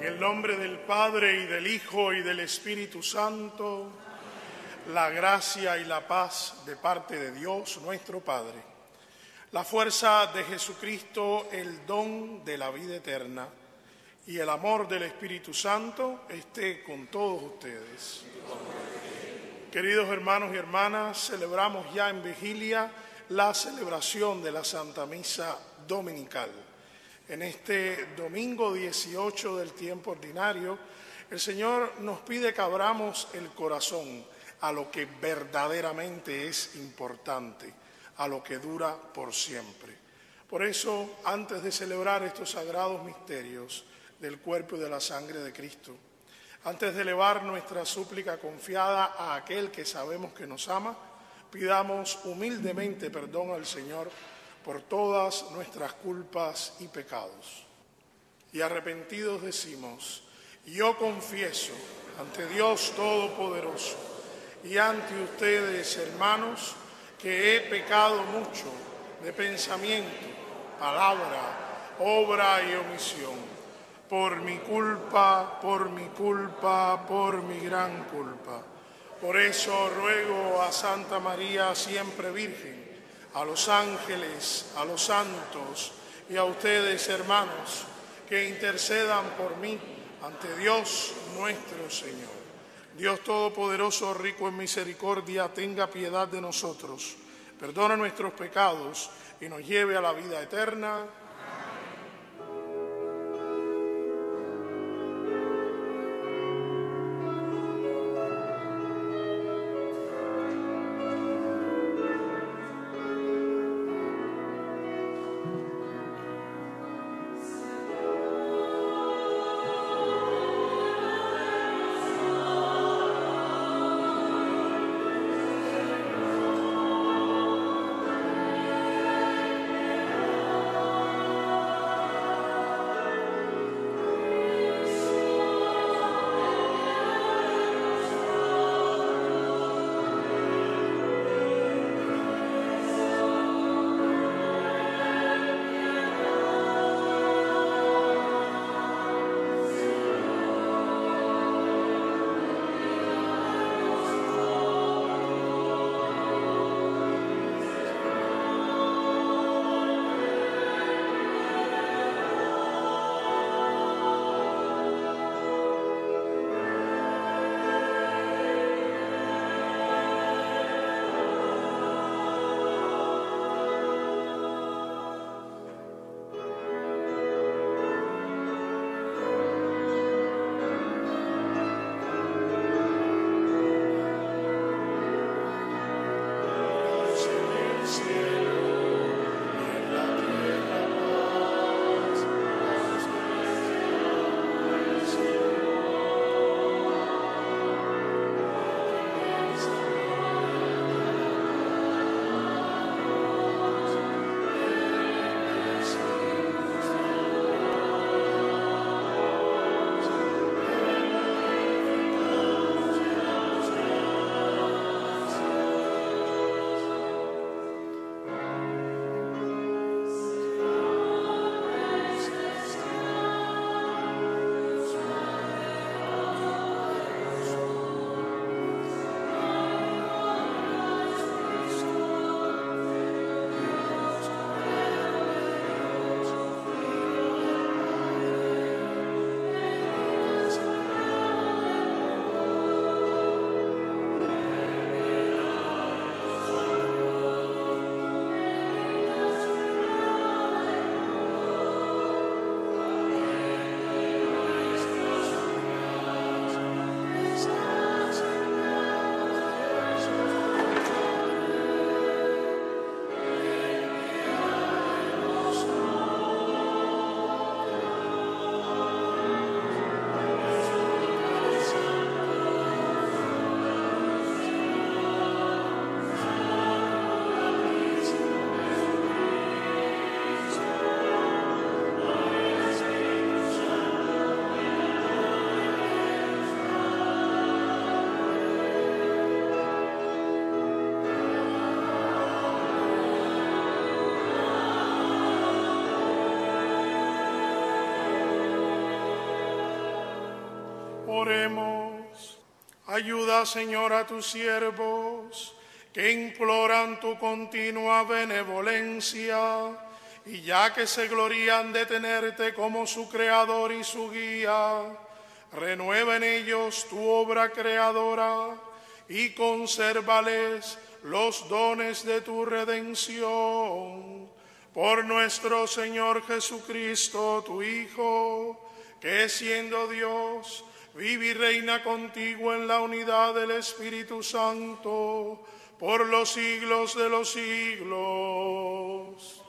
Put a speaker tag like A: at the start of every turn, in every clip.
A: el nombre del Padre, y del Hijo, y del Espíritu Santo, la gracia y la paz de parte de Dios nuestro Padre, la fuerza de Jesucristo, el don de la vida eterna, y el amor del Espíritu Santo esté con todos ustedes. Queridos hermanos y hermanas, celebramos ya en vigilia la celebración de la Santa Misa Dominical. En este domingo 18 del tiempo ordinario, el Señor nos pide que abramos el corazón a lo que verdaderamente es importante, a lo que dura por siempre. Por eso, antes de celebrar estos sagrados misterios del cuerpo y de la sangre de Cristo, antes de elevar nuestra súplica confiada a aquel que sabemos que nos ama, pidamos humildemente perdón al Señor por todas nuestras culpas y pecados. Y arrepentidos decimos: yo confieso ante Dios Todopoderoso y ante ustedes, hermanos, que he pecado mucho de pensamiento, palabra, obra y omisión, por mi culpa, por mi gran culpa. Por eso ruego a Santa María, siempre Virgen, a los ángeles, a los santos y a ustedes, hermanos, que intercedan por mí ante Dios nuestro Señor. Dios Todopoderoso, rico en misericordia, tenga piedad de nosotros, perdona nuestros pecados y nos lleve a la vida eterna. Oremos. Ayuda, Señor, a tus siervos que imploran tu continua benevolencia, y ya que se glorían de tenerte como su creador y su guía, renueva en ellos tu obra creadora y consérvales los dones de tu redención. Por nuestro Señor Jesucristo, tu Hijo, que siendo Dios, vive y reina contigo en la unidad del Espíritu Santo, por los siglos de los siglos.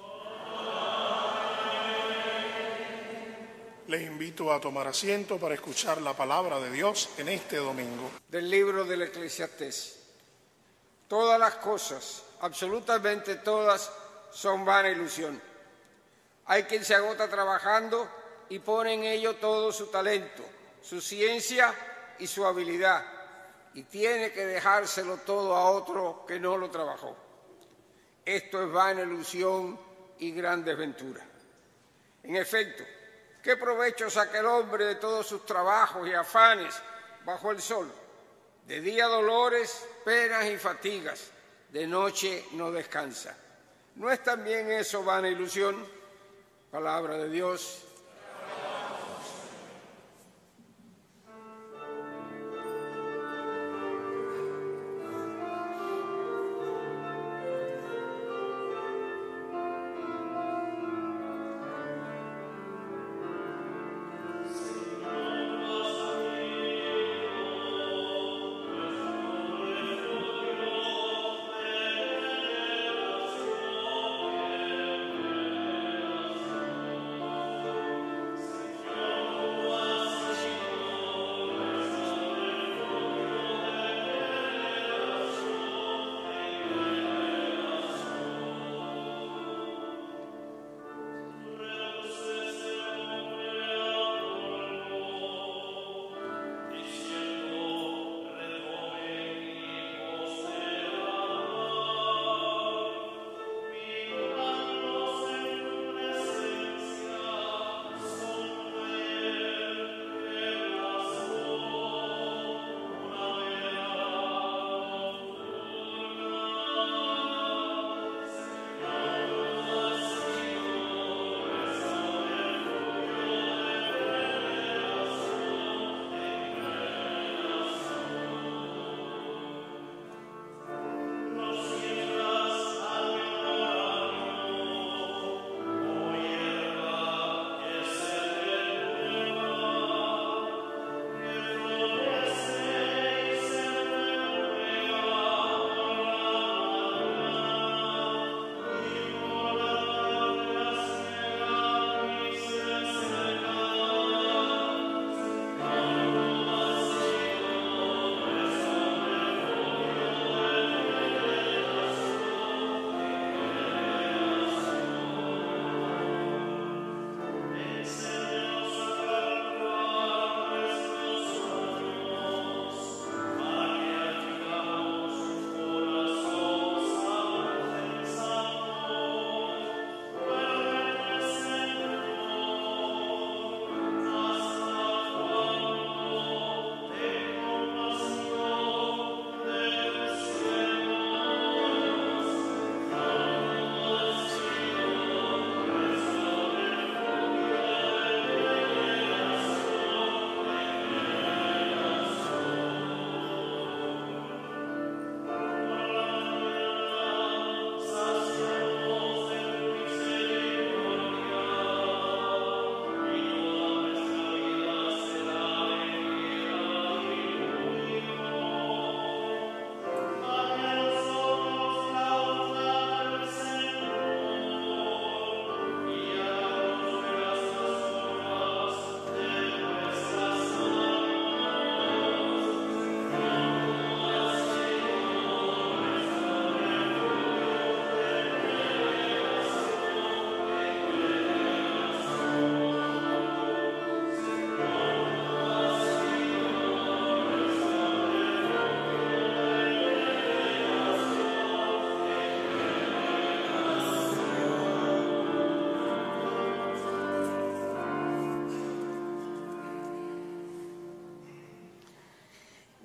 A: Les invito a tomar asiento para escuchar la palabra de Dios en este domingo.
B: Del libro del Eclesiastés. Todas las cosas, absolutamente todas, son vana ilusión. Hay quien se agota trabajando y pone en ello todo su talento, su ciencia y su habilidad, y tiene que dejárselo todo a otro que no lo trabajó. Esto es vana ilusión y gran desventura. En efecto, ¿qué provecho saca el hombre de todos sus trabajos y afanes bajo el sol? De día dolores, penas y fatigas, de noche no descansa. ¿No es también eso vana ilusión? Palabra de Dios.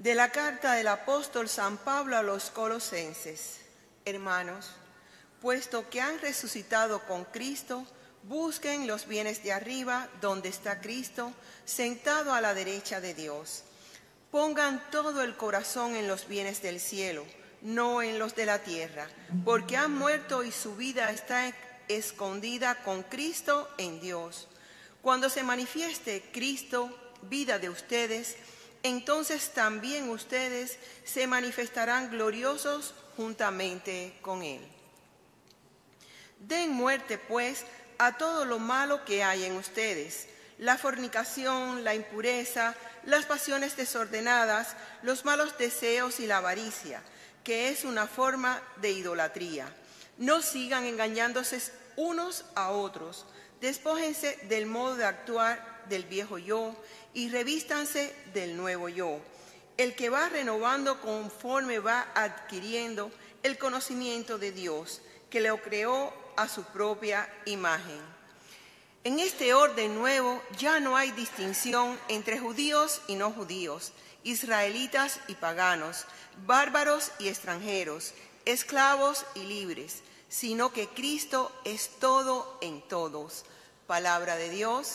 C: De la carta del apóstol San Pablo a los Colosenses. Hermanos, puesto que han resucitado con Cristo, busquen los bienes de arriba, donde está Cristo, sentado a la derecha de Dios. Pongan todo el corazón en los bienes del cielo, no en los de la tierra, porque han muerto y su vida está escondida con Cristo en Dios. Cuando se manifieste Cristo, vida de ustedes, entonces también ustedes se manifestarán gloriosos juntamente con Él. Den muerte, pues, a todo lo malo que hay en ustedes: la fornicación, la impureza, las pasiones desordenadas, los malos deseos y la avaricia, que es una forma de idolatría. No sigan engañándose unos a otros. Despójense del modo de actuar del viejo yo y revístanse del nuevo yo, el que va renovando conforme va adquiriendo el conocimiento de Dios, que lo creó a su propia imagen. En este orden nuevo ya no hay distinción entre judíos y no judíos, israelitas y paganos, bárbaros y extranjeros, esclavos y libres, sino que Cristo es todo en todos. Palabra de Dios.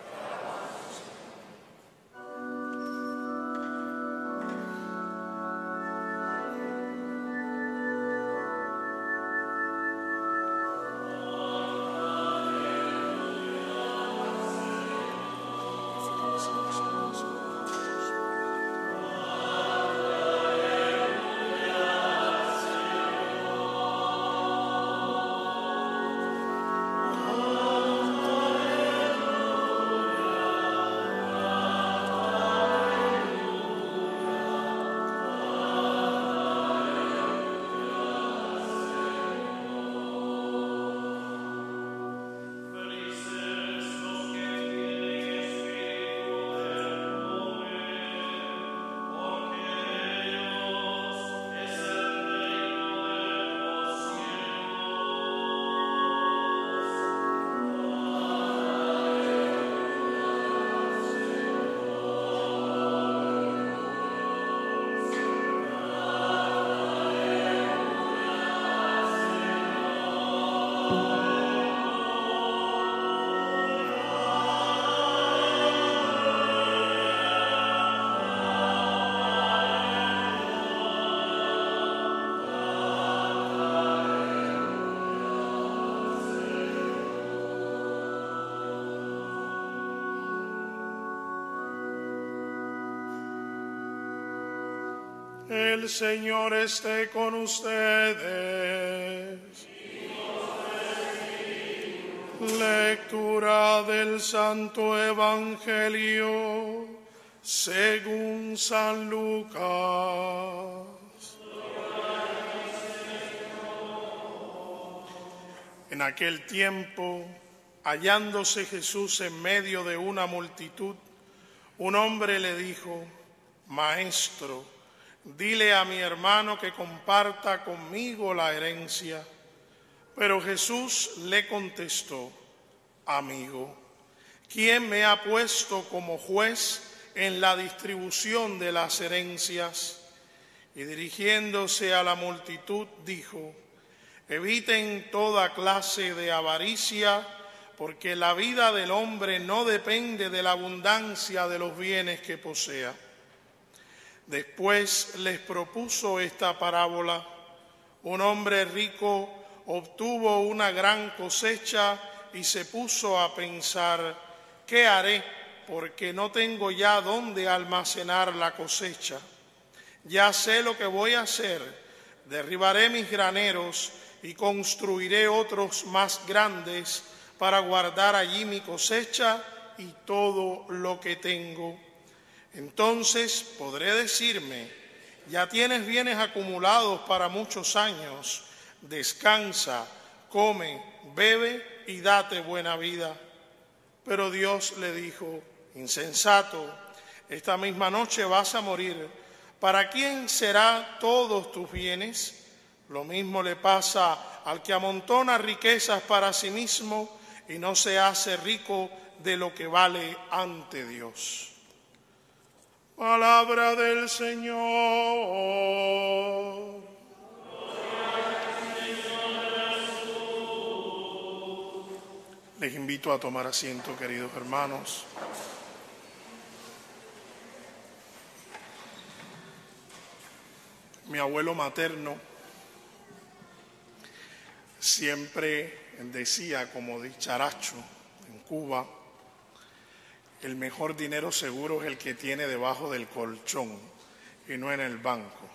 A: El Señor esté con ustedes. Lectura del Santo Evangelio según San Lucas. En aquel tiempo, hallándose Jesús en medio de una multitud, un hombre le dijo: Maestro, dile a mi hermano que comparta conmigo la herencia. Pero Jesús le contestó: Amigo, ¿quién me ha puesto como juez en la distribución de las herencias? Y dirigiéndose a la multitud dijo: Eviten toda clase de avaricia, porque la vida del hombre no depende de la abundancia de los bienes que posea. Después les propuso esta parábola: un hombre rico obtuvo una gran cosecha y se puso a pensar: ¿qué haré? Porque no tengo ya dónde almacenar la cosecha. Ya sé lo que voy a hacer: derribaré mis graneros y construiré otros más grandes para guardar allí mi cosecha y todo lo que tengo. Entonces podré decirme: ya tienes bienes acumulados para muchos años, descansa, come, bebe y date buena vida. Pero Dios le dijo: insensato, esta misma noche vas a morir. ¿Para quién serán todos tus bienes? Lo mismo le pasa al que amontona riquezas para sí mismo y no se hace rico de lo que vale ante Dios. Palabra del Señor. Les invito a tomar asiento, queridos hermanos. Mi abuelo materno siempre decía, como dicharacho en Cuba, el mejor dinero seguro es el que tiene debajo del colchón y no en el banco.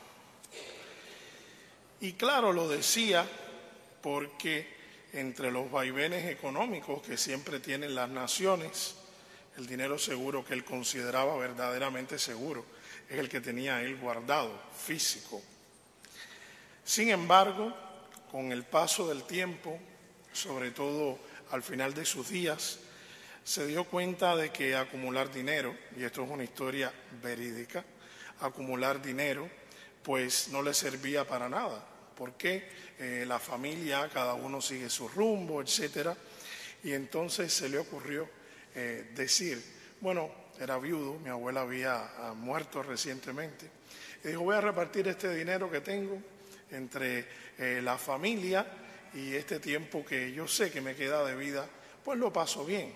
A: Y claro, lo decía porque entre los vaivenes económicos que siempre tienen las naciones, el dinero seguro que él consideraba verdaderamente seguro es el que tenía él guardado, físico. Sin embargo, con el paso del tiempo, sobre todo al final de sus días, se dio cuenta de que acumular dinero, y esto es una historia verídica, acumular dinero pues no le servía para nada, porque la familia, cada uno sigue su rumbo, etcétera, y entonces se le ocurrió decir, bueno, era viudo, mi abuela había muerto recientemente, y dijo, voy a repartir este dinero que tengo entre la familia y este tiempo que yo sé que me queda de vida, pues lo paso bien.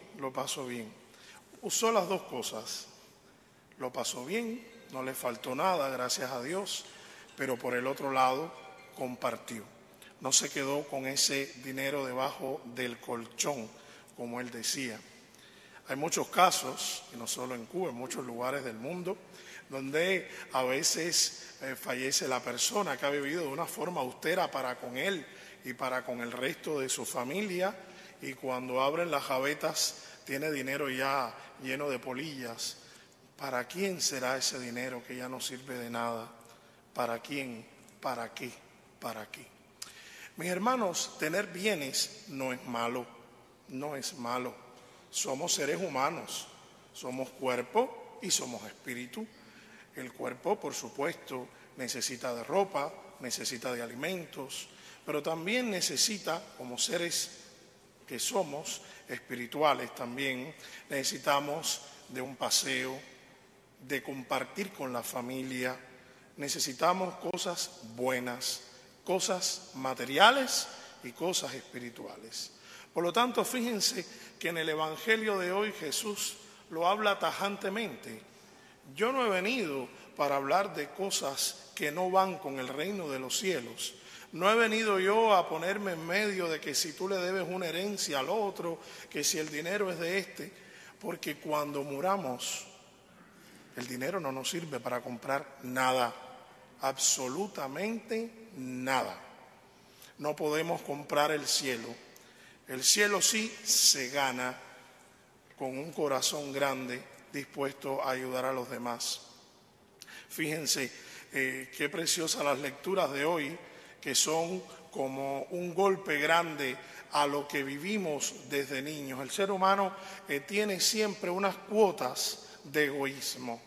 A: Usó las dos cosas, lo pasó bien, no le faltó nada, gracias a Dios, pero por el otro lado compartió. No se quedó con ese dinero debajo del colchón, como él decía. Hay muchos casos, y no solo en Cuba, en muchos lugares del mundo, donde a veces fallece la persona que ha vivido de una forma austera para con él y para con el resto de su familia, y cuando abren las gavetas tiene dinero ya lleno de polillas. ¿Para quién será ese dinero que ya no sirve de nada? ¿Para quién? ¿Para qué? ¿Para qué? Mis hermanos, tener bienes no es malo, no es malo. Somos seres humanos, somos cuerpo y somos espíritu. El cuerpo, por supuesto, necesita de ropa, necesita de alimentos, pero también necesita, como seres que somos espirituales también, necesitamos de un paseo, de compartir con la familia, necesitamos cosas buenas, cosas materiales y cosas espirituales. Por lo tanto, fíjense que en el Evangelio de hoy Jesús lo habla tajantemente. Yo no he venido para hablar de cosas que no van con el reino de los cielos. No he venido yo a ponerme en medio de que si tú le debes una herencia al otro, que si el dinero es de este, porque cuando muramos, el dinero no nos sirve para comprar nada, absolutamente nada. No podemos comprar el cielo. El cielo sí se gana con un corazón grande dispuesto a ayudar a los demás. Fíjense qué preciosas las lecturas de hoy, que son como un golpe grande a lo que vivimos desde niños. El ser humano tiene siempre unas cuotas de egoísmo.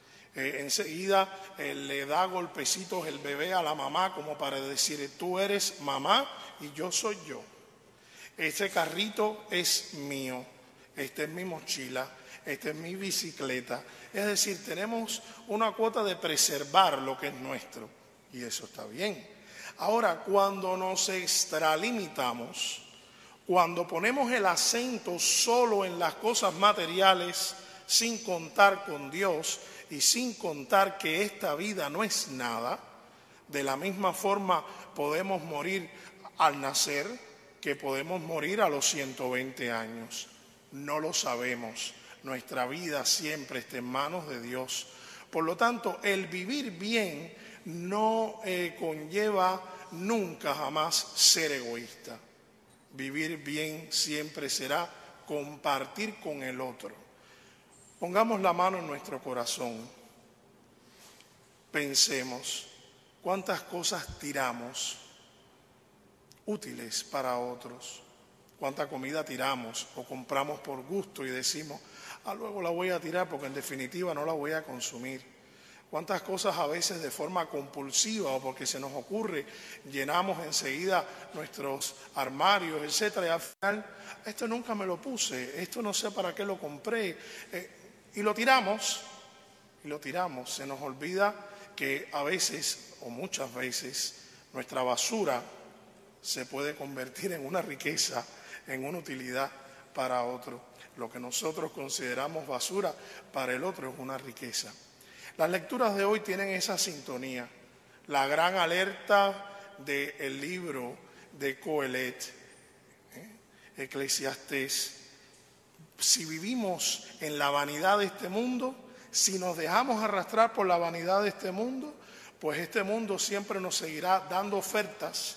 A: Enseguida le da golpecitos el bebé a la mamá como para decir, tú eres mamá y yo soy yo. Este carrito es mío, esta es mi mochila, esta es mi bicicleta. Es decir, tenemos una cuota de preservar lo que es nuestro y eso está bien. Ahora, cuando nos extralimitamos, cuando ponemos el acento solo en las cosas materiales, sin contar con Dios y sin contar que esta vida no es nada, de la misma forma podemos morir al nacer que podemos morir a los 120 años. No lo sabemos. Nuestra vida siempre está en manos de Dios. Por lo tanto, el vivir bien no conlleva nunca jamás ser egoísta. Vivir bien siempre será compartir con el otro. Pongamos la mano en nuestro corazón. Pensemos cuántas cosas tiramos útiles para otros. Cuánta comida tiramos o compramos por gusto y decimos, luego la voy a tirar porque en definitiva no la voy a consumir. Cuántas cosas a veces de forma compulsiva o porque se nos ocurre, llenamos enseguida nuestros armarios, etcétera, y al final, esto nunca me lo puse, esto no sé para qué lo compré, y lo tiramos y lo tiramos. Se nos olvida que a veces o muchas veces nuestra basura se puede convertir en una riqueza, en una utilidad para otro. Lo que nosotros consideramos basura, para el otro es una riqueza. Las lecturas de hoy tienen esa sintonía, la gran alerta del libro de Coelet, Eclesiastés. Si vivimos en la vanidad de este mundo, si nos dejamos arrastrar por la vanidad de este mundo, pues este mundo siempre nos seguirá dando ofertas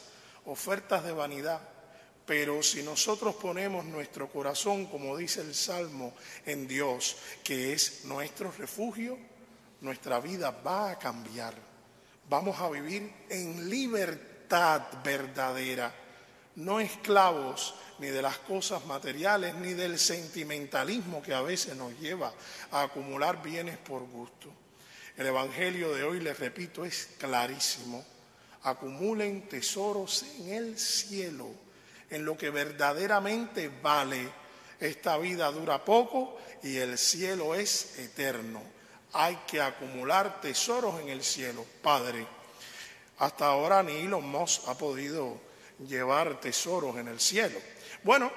A: de vanidad. Pero si nosotros ponemos nuestro corazón, como dice el Salmo, en Dios, que es nuestro refugio, nuestra vida va a cambiar. Vamos a vivir en libertad verdadera, no esclavos ni de las cosas materiales, ni del sentimentalismo que a veces nos lleva a acumular bienes por gusto. El Evangelio de hoy, les repito, es clarísimo. Acumulen tesoros en el cielo, en lo que verdaderamente vale. Esta vida dura poco y el cielo es eterno. Hay que acumular tesoros en el cielo. Padre, hasta ahora ni Elon Musk ha podido llevar tesoros en el cielo. Bueno,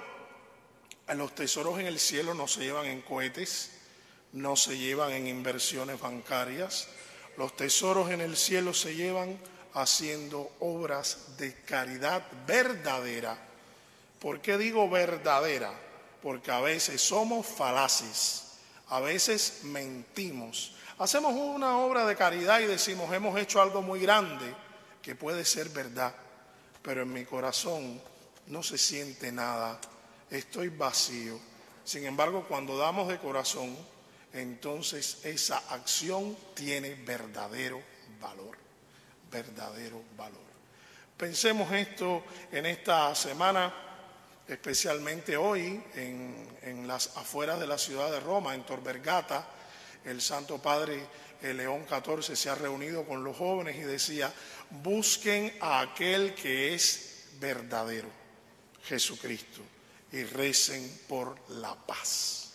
A: los tesoros en el cielo no se llevan en cohetes, no se llevan en inversiones bancarias. Los tesoros en el cielo se llevan haciendo obras de caridad verdadera. ¿Por qué digo verdadera? Porque a veces somos falaces, a veces mentimos. Hacemos una obra de caridad y decimos, hemos hecho algo muy grande, que puede ser verdad, pero en mi corazón no se siente nada, estoy vacío. Sin embargo, cuando damos de corazón, entonces esa acción tiene verdadero valor, verdadero valor. Pensemos esto en esta semana, especialmente hoy, en las afueras de la ciudad de Roma, en Tor Vergata. El Santo Padre León XIV se ha reunido con los jóvenes y decía, busquen a aquel que es verdadero, Jesucristo, y recen por la paz.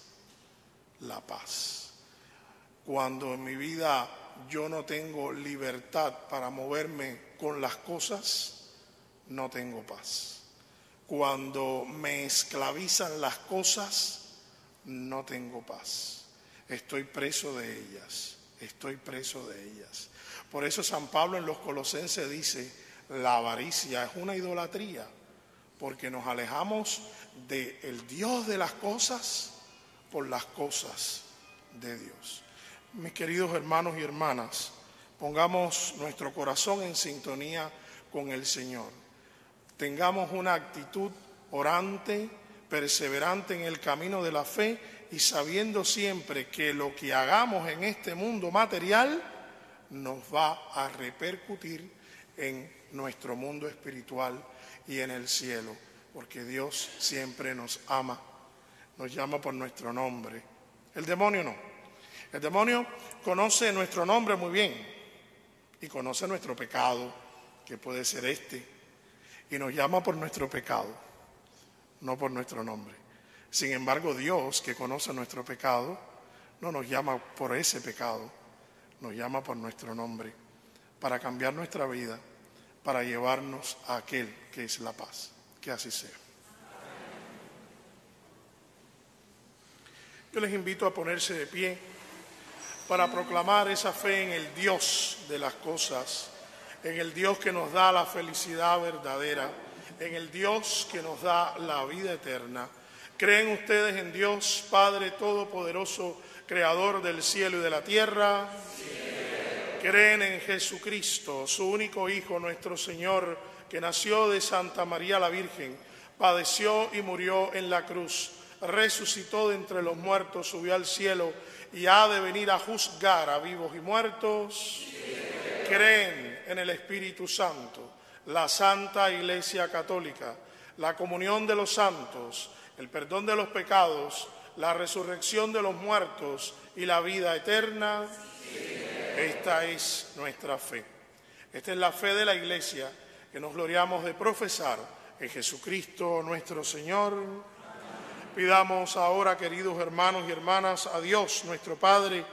A: La paz. Cuando en mi vida yo no tengo libertad para moverme con las cosas, no tengo paz. Cuando me esclavizan las cosas, no tengo paz. Estoy preso de ellas, estoy preso de ellas. Por eso San Pablo en los Colosenses dice, la avaricia es una idolatría, porque nos alejamos del Dios de las cosas por las cosas de Dios. Mis queridos hermanos y hermanas, pongamos nuestro corazón en sintonía con el Señor. Tengamos una actitud orante, perseverante en el camino de la fe y sabiendo siempre que lo que hagamos en este mundo material nos va a repercutir en nuestro mundo espiritual y en el cielo, porque Dios siempre nos ama, nos llama por nuestro nombre. El demonio no. El demonio conoce nuestro nombre muy bien y conoce nuestro pecado, que puede ser y nos llama por nuestro pecado, no por nuestro nombre. Sin embargo, Dios, que conoce nuestro pecado, no nos llama por ese pecado, nos llama por nuestro nombre, para cambiar nuestra vida, para llevarnos a aquel que es la paz. Que así sea. Yo les invito a ponerse de pie para proclamar esa fe en el Dios de las cosas, en el Dios que nos da la felicidad verdadera, en el Dios que nos da la vida eterna. ¿Creen ustedes en Dios, Padre Todopoderoso, Creador del cielo y de la tierra? Sí. ¿Creen en Jesucristo, su único Hijo, nuestro Señor, que nació de Santa María la Virgen, padeció y murió en la cruz, resucitó de entre los muertos, subió al cielo y ha de venir a juzgar a vivos y muertos? Sí. ¿Creen en el Espíritu Santo, la Santa Iglesia Católica, la comunión de los santos, el perdón de los pecados, la resurrección de los muertos y la vida eterna? Sí. Esta es nuestra fe. Esta es la fe de la Iglesia que nos gloriamos de profesar en Jesucristo nuestro Señor. Amén. Pidamos ahora, queridos hermanos y hermanas, a Dios nuestro Padre,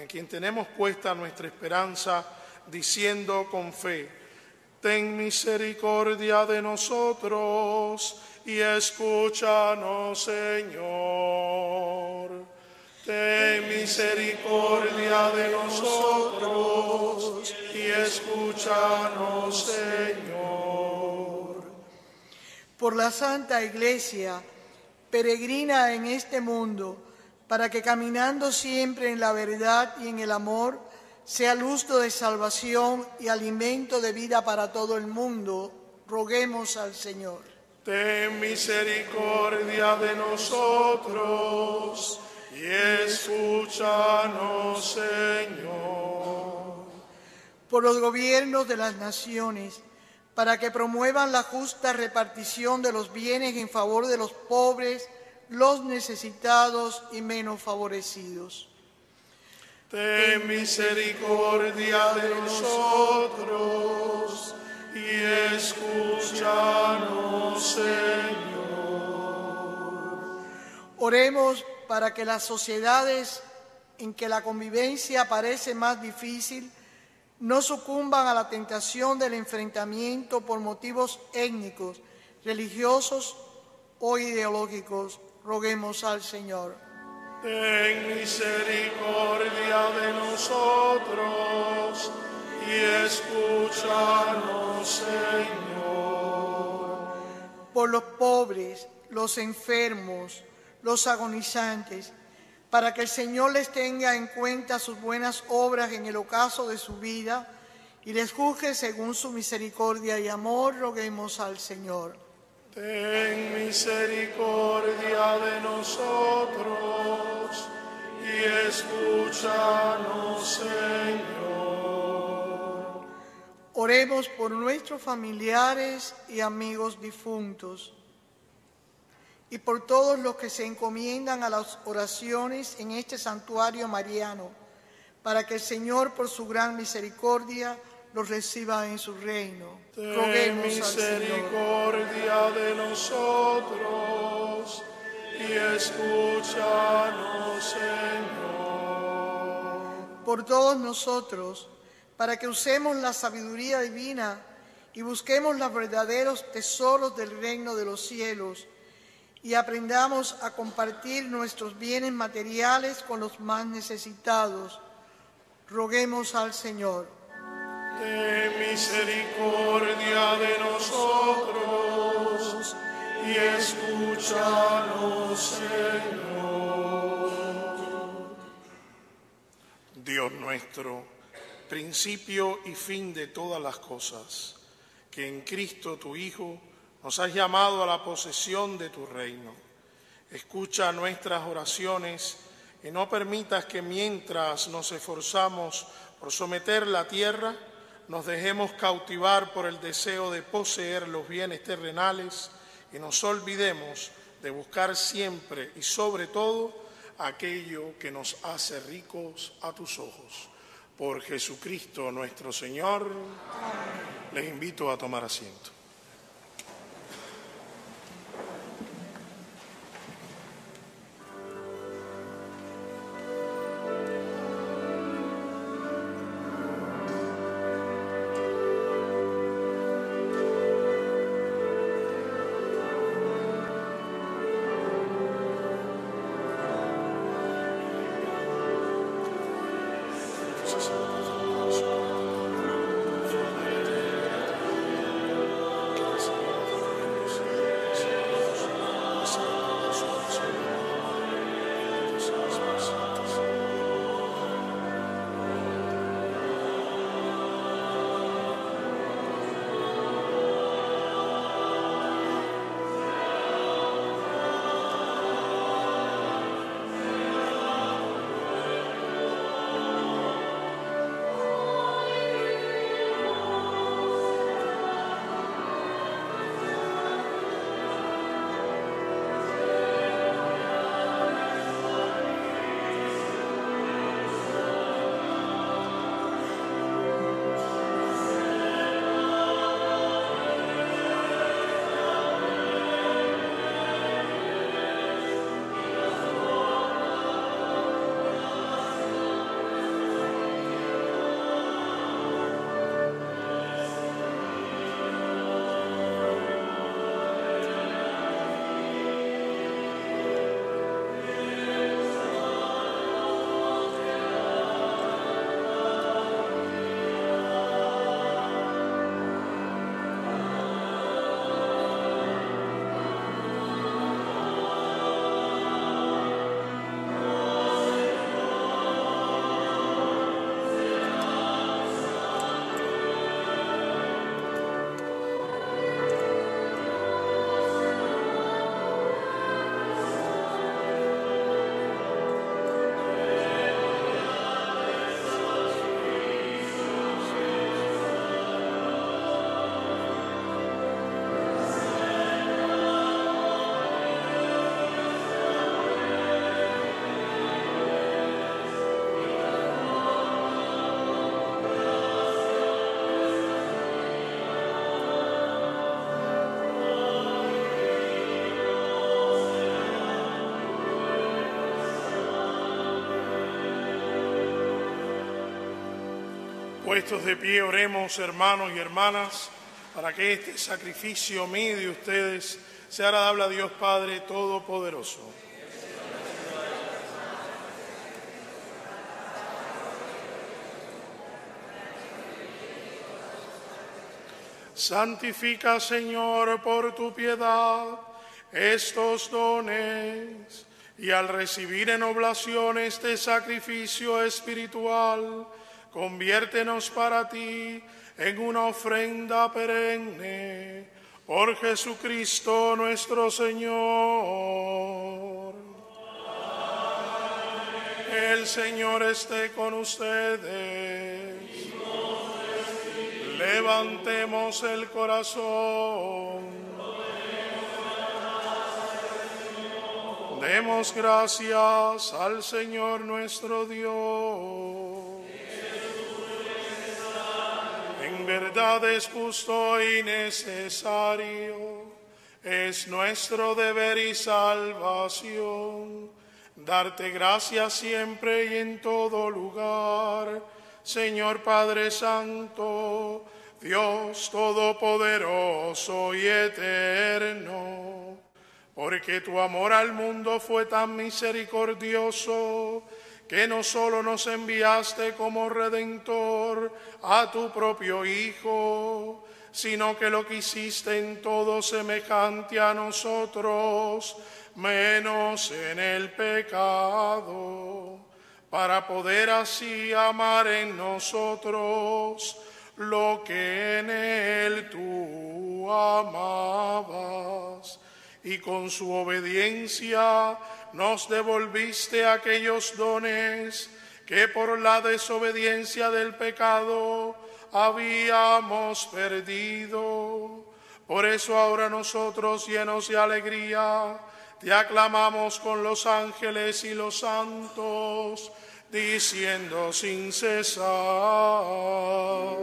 A: en quien tenemos puesta nuestra esperanza, diciendo con fe: ten misericordia de nosotros y escúchanos, Señor. Ten misericordia de nosotros y escúchanos, Señor.
D: Por la Santa Iglesia, peregrina en este mundo, para que caminando siempre en la verdad y en el amor, sea lustro de salvación y alimento de vida para todo el mundo, roguemos al Señor.
A: Ten misericordia de nosotros y escúchanos, Señor.
D: Por los gobiernos de las naciones, para que promuevan la justa repartición de los bienes en favor de los pobres, los necesitados y menos favorecidos.
A: Ten misericordia de nosotros y escúchanos, Señor.
D: Oremos para que las sociedades en que la convivencia parece más difícil no sucumban a la tentación del enfrentamiento por motivos étnicos, religiosos o ideológicos. Roguemos al Señor.
A: Ten misericordia de nosotros y escúchanos, Señor.
D: Por los pobres, los enfermos, los agonizantes, para que el Señor les tenga en cuenta sus buenas obras en el ocaso de su vida y les juzgue según su misericordia y amor, roguemos al Señor.
A: Ten misericordia de nosotros y escúchanos, Señor.
D: Oremos por nuestros familiares y amigos difuntos y por todos los que se encomiendan a las oraciones en este santuario mariano, para que el Señor, por su gran misericordia, los reciba en su reino.
A: Ten misericordia de nosotros y escúchanos, Señor.
D: Por todos nosotros, para que usemos la sabiduría divina y busquemos los verdaderos tesoros del reino de los cielos, y aprendamos a compartir nuestros bienes materiales con los más necesitados. Roguemos al Señor.
A: Ten misericordia de nosotros y escúchanos, Señor. Dios nuestro, principio y fin de todas las cosas, que en Cristo tu Hijo nos has llamado a la posesión de tu reino. Escucha nuestras oraciones y no permitas que mientras nos esforzamos por someter la tierra, nos dejemos cautivar por el deseo de poseer los bienes terrenales y nos olvidemos de buscar siempre y sobre todo aquello que nos hace ricos a tus ojos. Por Jesucristo nuestro Señor. Amén. Les invito a tomar asiento. Puestos de pie, oremos, hermanos y hermanas, para que este sacrificio mío de ustedes sea agradable a Dios Padre Todopoderoso. Santifica, Señor, por tu piedad estos dones, y al recibir en oblación este sacrificio espiritual, conviértenos para ti en una ofrenda perenne. Por Jesucristo nuestro Señor. Amén. El Señor esté con ustedes. Levantemos el corazón. Demos gracias al Señor nuestro Dios. En verdad es justo y necesario, es nuestro deber y salvación, darte gracias siempre y en todo lugar, Señor Padre Santo, Dios Todopoderoso y Eterno, porque tu amor al mundo fue tan misericordioso que no solo nos enviaste como Redentor a tu propio Hijo, sino que lo quisiste en todo semejante a nosotros, menos en el pecado, para poder así amar en nosotros lo que en él tú amabas. Y con su obediencia nos devolviste aquellos dones que por la desobediencia del pecado habíamos perdido. Por eso ahora nosotros, llenos de alegría, te aclamamos con los ángeles y los santos, diciendo sin cesar: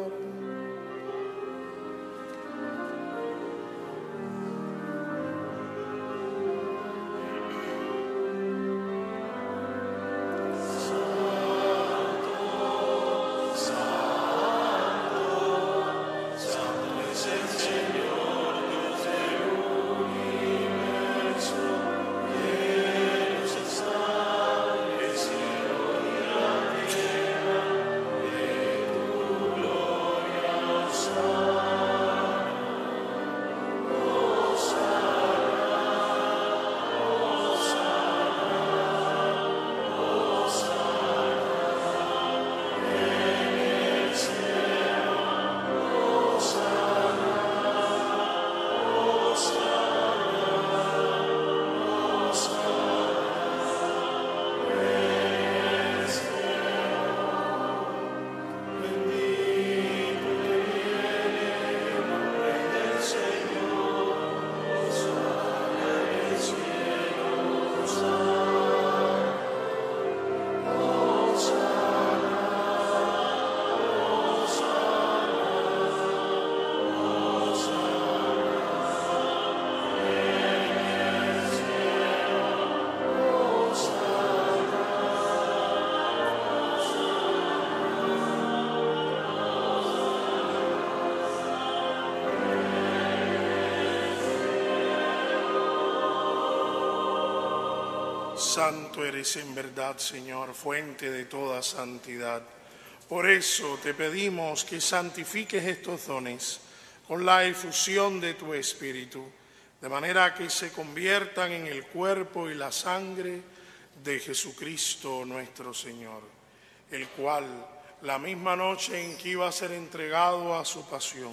A: Santo eres en verdad, Señor, fuente de toda santidad. Por eso te pedimos que santifiques estos dones con la efusión de tu Espíritu, de manera que se conviertan en el cuerpo y la sangre de Jesucristo nuestro Señor, el cual, la misma noche en que iba a ser entregado a su pasión,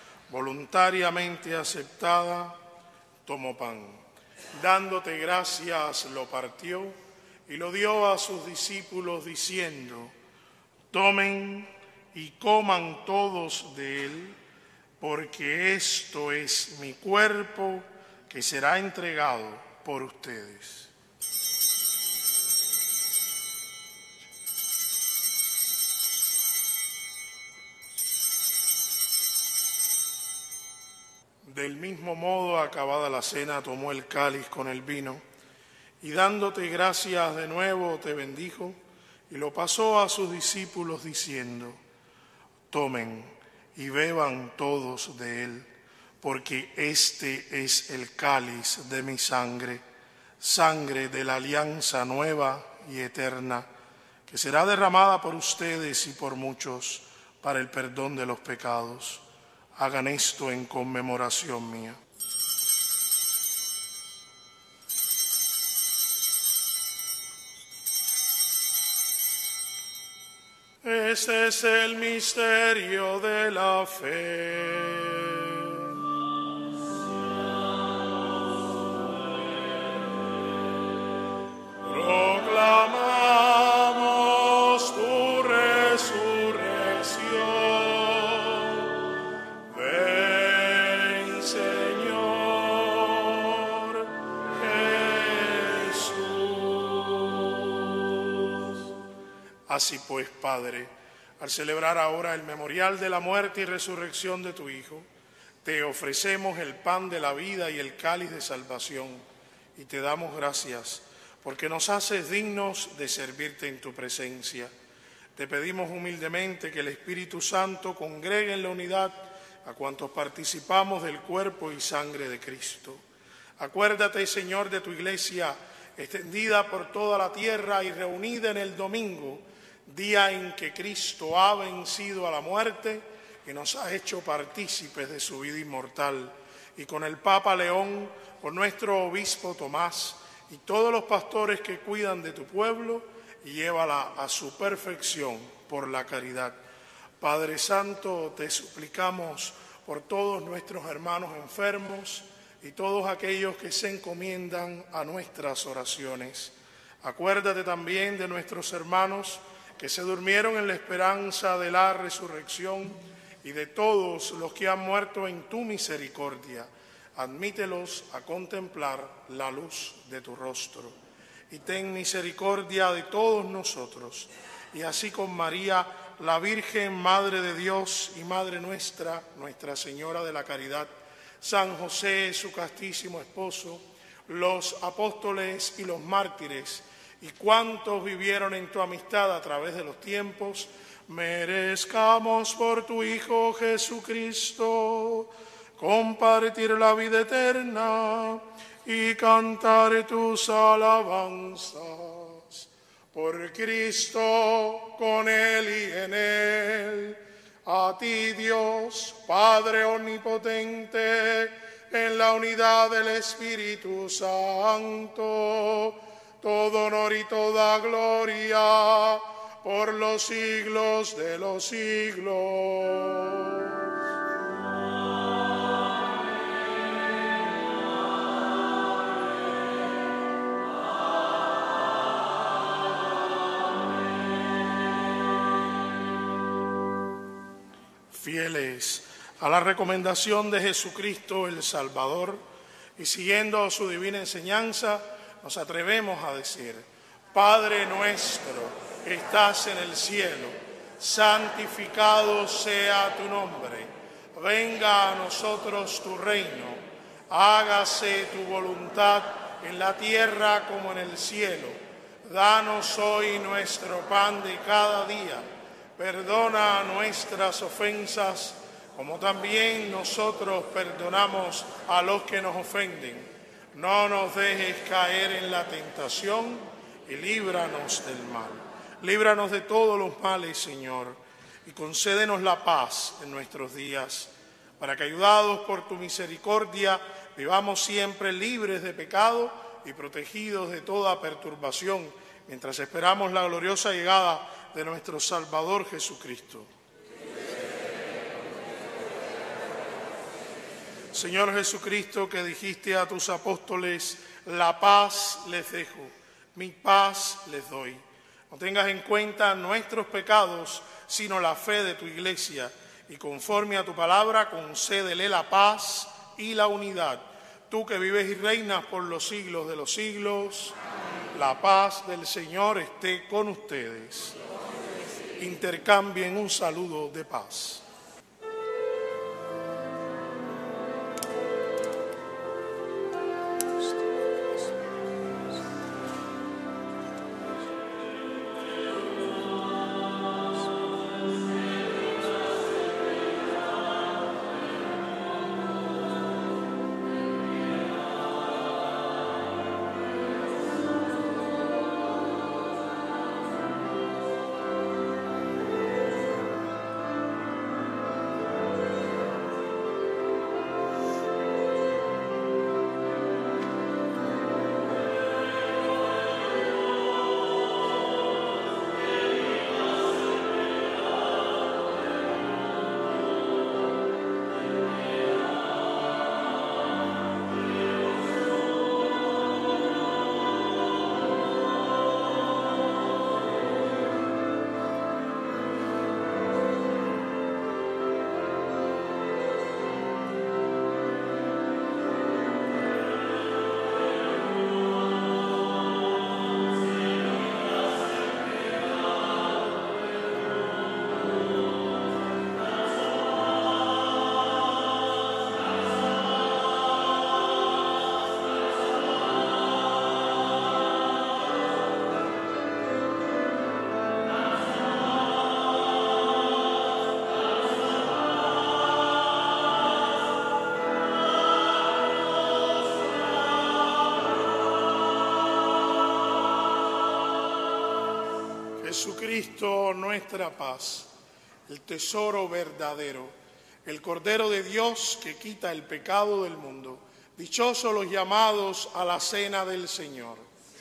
A: voluntariamente aceptada, tomó pan. Dándote gracias, lo partió y lo dio a sus discípulos diciendo: tomen y coman todos de él, porque esto es mi cuerpo que será entregado por ustedes. Del mismo modo, acabada la cena, tomó el cáliz con el vino y dándote gracias de nuevo te bendijo y lo pasó a sus discípulos diciendo: Tomen y beban todos de él, porque este es el cáliz de mi sangre, sangre de la alianza nueva y eterna, que será derramada por ustedes y por muchos para el perdón de los pecados. Hagan esto en conmemoración mía. Este es el misterio de la fe. Proclamamos tu resurrección. Ven, Señor Jesús. Así pues, Padre, al celebrar ahora el memorial de la muerte y resurrección de tu Hijo, te ofrecemos el pan de la vida y el cáliz de salvación, y te damos gracias porque nos haces dignos de servirte en tu presencia. Te pedimos humildemente que el Espíritu Santo congregue en la unidad a cuantos participamos del cuerpo y sangre de Cristo. Acuérdate, Señor, de tu Iglesia, extendida por toda la tierra y reunida en el domingo, día en que Cristo ha vencido a la muerte y nos ha hecho partícipes de su vida inmortal. Y con el Papa León, con nuestro obispo Tomás y todos los pastores que cuidan de tu pueblo, y llévala a su perfección por la caridad. Padre Santo, te suplicamos por todos nuestros hermanos enfermos y todos aquellos que se encomiendan a nuestras oraciones. Acuérdate también de nuestros hermanos que se durmieron en la esperanza de la resurrección y de todos los que han muerto en tu misericordia. Admítelos a contemplar la luz de tu rostro. Y ten misericordia de todos nosotros, y así con María, la Virgen, Madre de Dios y Madre nuestra, Nuestra Señora de la Caridad, San José, su castísimo esposo, los apóstoles y los mártires, y cuantos vivieron en tu amistad a través de los tiempos, merezcamos por tu Hijo Jesucristo compartir la vida eterna y cantar tus alabanzas. Por Cristo, con Él y en Él, a ti Dios, Padre omnipotente, en la unidad del Espíritu Santo, todo honor y toda gloria por los siglos de los siglos. Fieles a la recomendación de Jesucristo el Salvador y siguiendo su divina enseñanza, nos atrevemos a decir: Padre nuestro, que estás en el cielo, santificado sea tu nombre. Venga a nosotros tu reino. Hágase tu voluntad en la tierra como en el cielo. Danos hoy nuestro pan de cada día. Perdona nuestras ofensas, como también nosotros perdonamos a los que nos ofenden. No nos dejes caer en la tentación y líbranos del mal. Líbranos de todos los males, Señor, y concédenos la paz en nuestros días, para que, ayudados por tu misericordia, vivamos siempre libres de pecado y protegidos de toda perturbación, mientras esperamos la gloriosa llegada de nuestro Salvador Jesucristo. Señor Jesucristo, que dijiste a tus apóstoles: la paz les dejo, mi paz les doy. No tengas en cuenta nuestros pecados, sino la fe de tu Iglesia, y conforme a tu palabra concédele la paz y la unidad. Tú que vives y reinas por los siglos de los siglos, la paz del Señor esté con ustedes. Intercambien un saludo de paz. Jesucristo, nuestra paz, el tesoro verdadero, el Cordero de Dios que quita el pecado del mundo. Dichosos los llamados a la cena del Señor.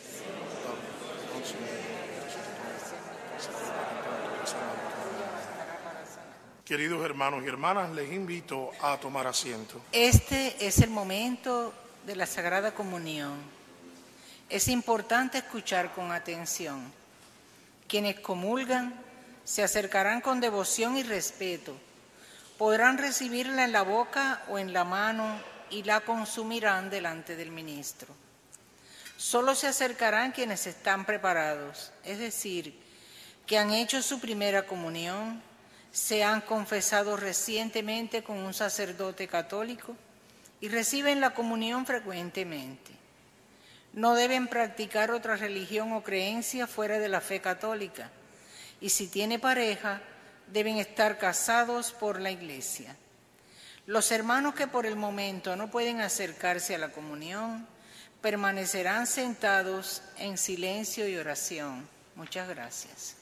A: Queridos hermanos y hermanas, les invito a tomar asiento.
E: Este es el momento de la Sagrada Comunión. Es importante escuchar con atención. Quienes comulgan se acercarán con devoción y respeto. Podrán recibirla en la boca o en la mano y la consumirán delante del ministro. Solo se acercarán quienes están preparados, es decir, que han hecho su primera comunión, se han confesado recientemente con un sacerdote católico y reciben la comunión frecuentemente. No deben practicar otra religión o creencia fuera de la fe católica y si tiene pareja deben estar casados por la Iglesia. Los hermanos que por el momento no pueden acercarse a la comunión permanecerán sentados en silencio y oración. Muchas gracias.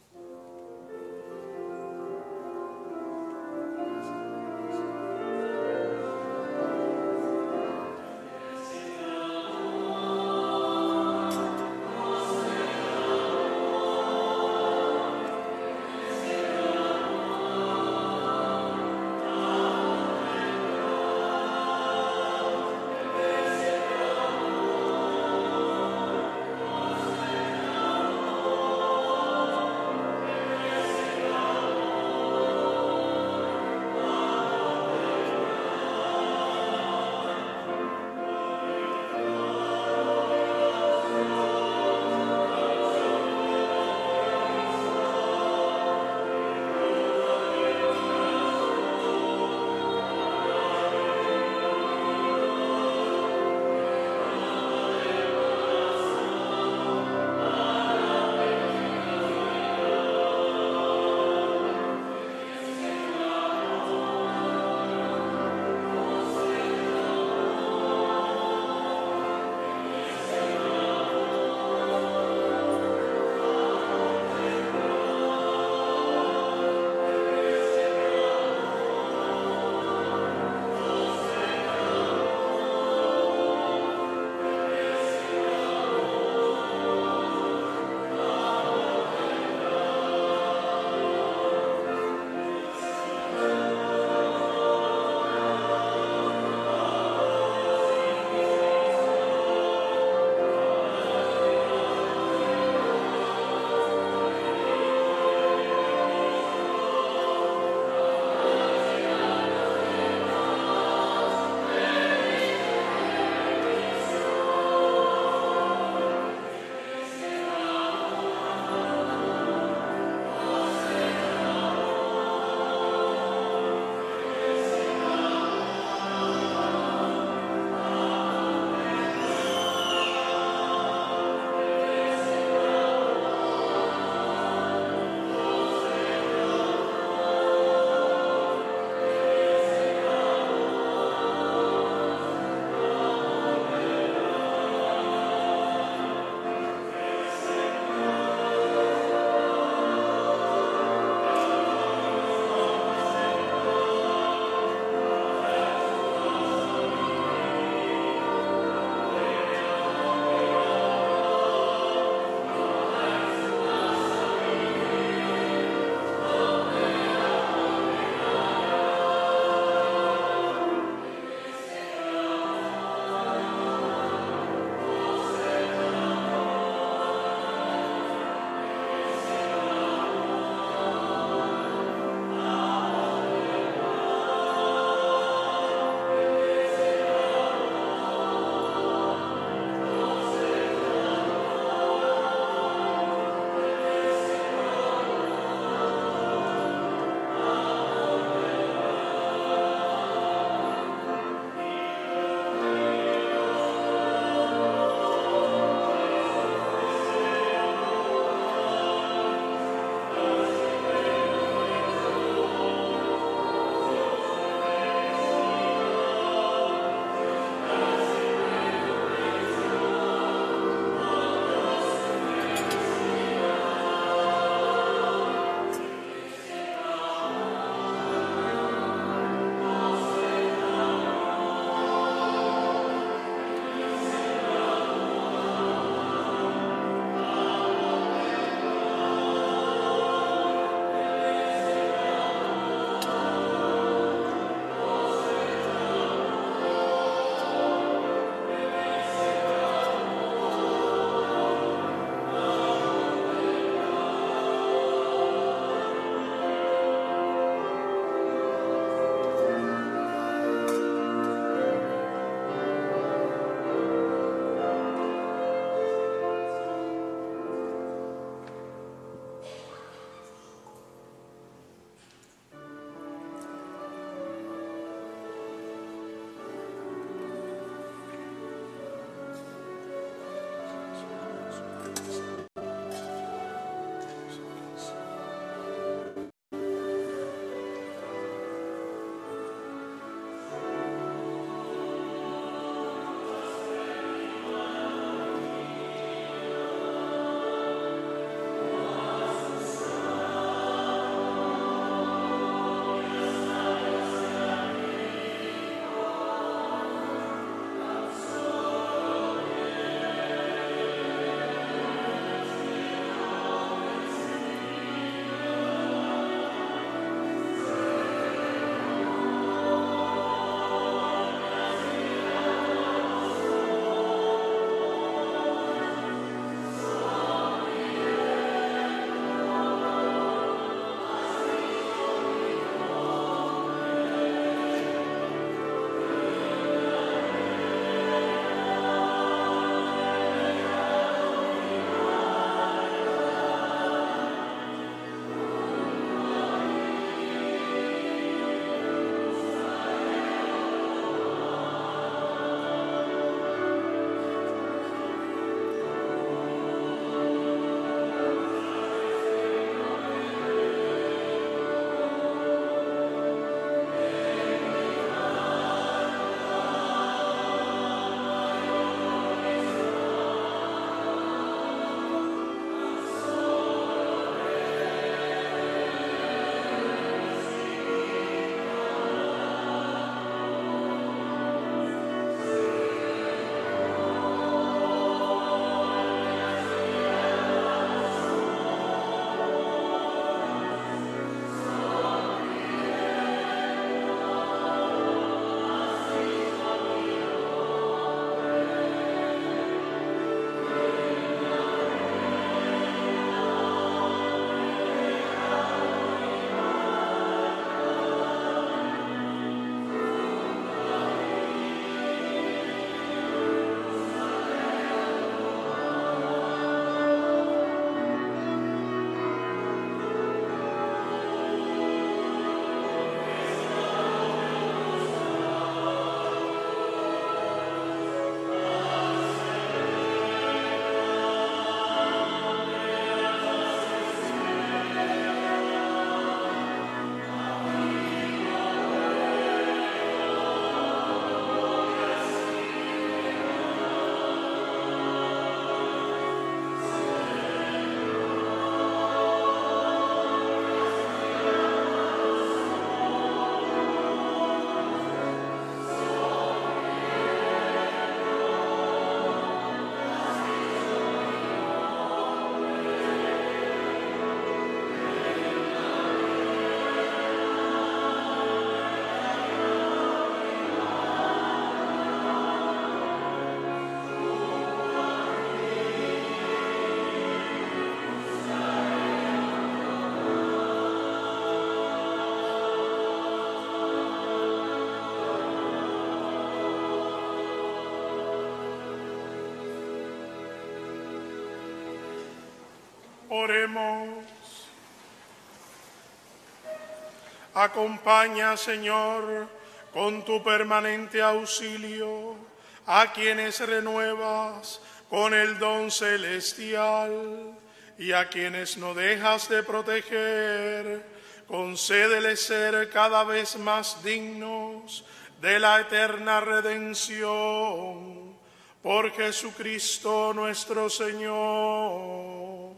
A: Oremos. Acompaña, Señor, con tu permanente auxilio a quienes renuevas con el don celestial y a quienes no dejas de proteger. Concédeles ser cada vez más dignos de la eterna redención. Por Jesucristo nuestro Señor.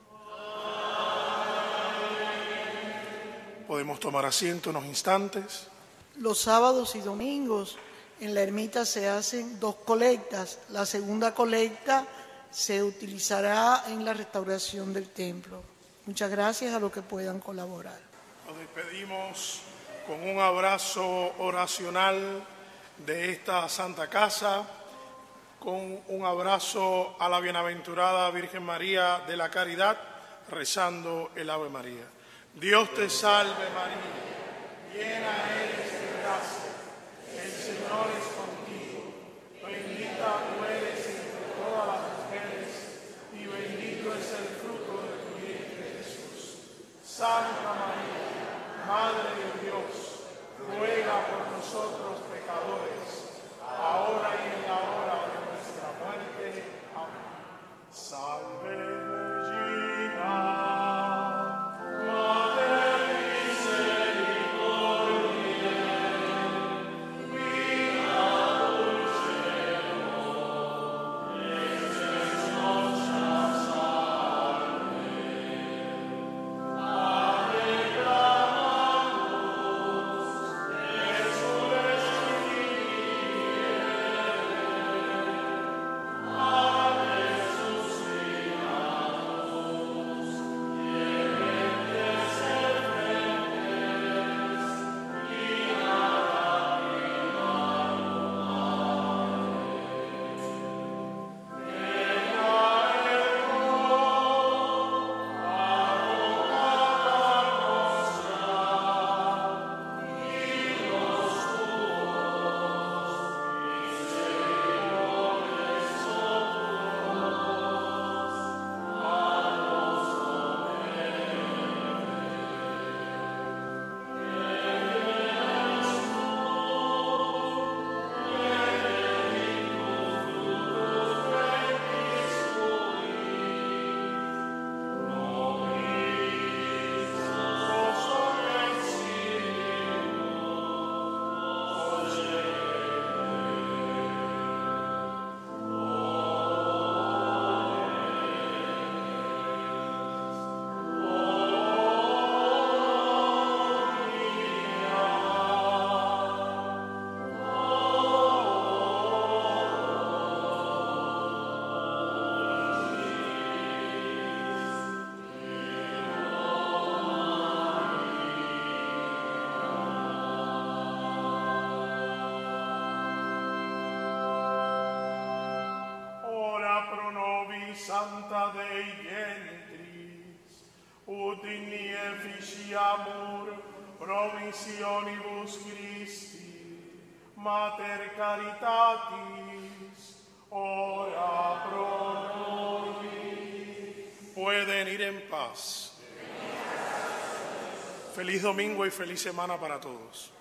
A: Podemos tomar asiento unos instantes.
D: Los sábados y domingos en la ermita se hacen 2 colectas. La segunda colecta se utilizará en la restauración del templo. Muchas gracias a los que puedan colaborar.
A: Nos despedimos con un abrazo oracional de esta Santa Casa, con un abrazo a la bienaventurada Virgen María de la Caridad, rezando el Ave María. Dios te salve María, llena eres de gracia, el Señor es contigo, bendita tú eres entre todas las mujeres y bendito es el fruto de tu vientre Jesús. Santa María, Madre de Dios, ruega por nosotros pecadores, ahora y en la hora de nuestra muerte. Amén. Salve Regina. Santa Dei Genitris, ut in efficiamur promissionibus Christi, Mater Caritatis, ora pro nobis. Pueden ir en paz. Feliz domingo y feliz semana para todos.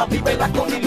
F: vívela con ilusión.